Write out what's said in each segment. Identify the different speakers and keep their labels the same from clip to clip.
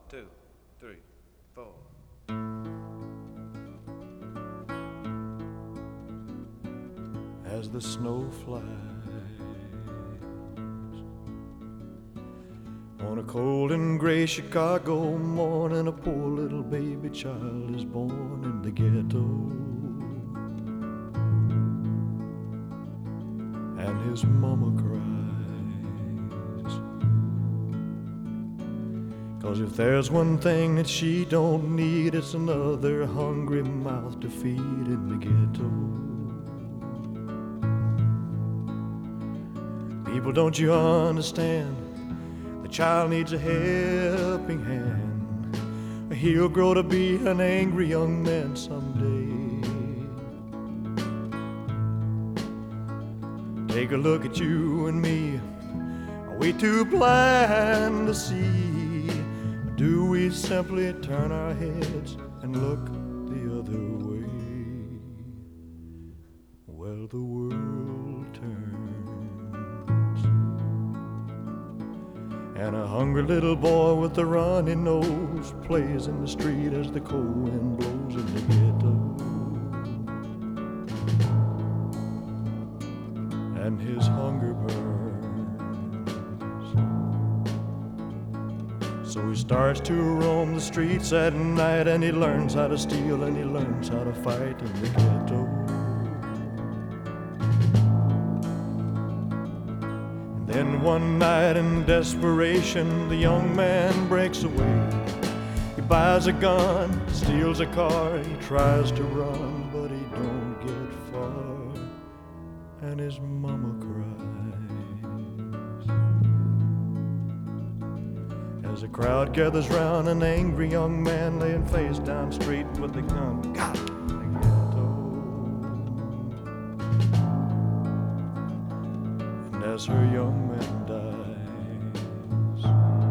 Speaker 1: 2, 3, 4.
Speaker 2: As the snow flies on a cold and gray Chicago morning, a poor little baby child is born in the ghetto, and his mama cries, 'cause if there's one thing that she don't need, it's another hungry mouth to feed in the ghetto. People, don't you understand? The child needs a helping hand. He'll grow to be an angry young man someday. Take a look at you and me. Are we too blind to see? Or do we simply turn our heads and look the other way? Well, the world turns, and a hungry little boy with a runny nose plays in the street as the cold wind blows in the ghetto. And his hunger burns, so he starts to roam the streets at night, and he learns how to steal and he learns how to fight in the ghetto. Then one night in desperation, the young man breaks away. He buys a gun, steals a car, he tries to run, but he don't get far, and his mama cries. As the crowd gathers round an angry young man laying face down straight with the gun. God! As her young man dies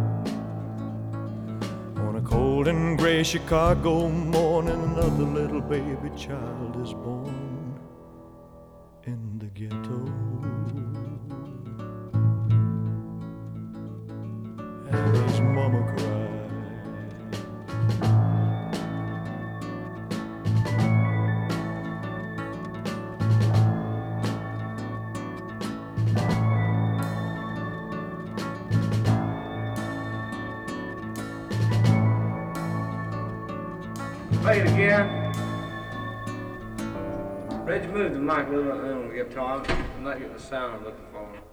Speaker 2: on a cold and gray Chicago morning, another little baby child is born in the ghetto, and his mama cries.
Speaker 1: Play it again. Reggie, move the mic a little bit on the guitar. I'm not getting the sound I'm looking for.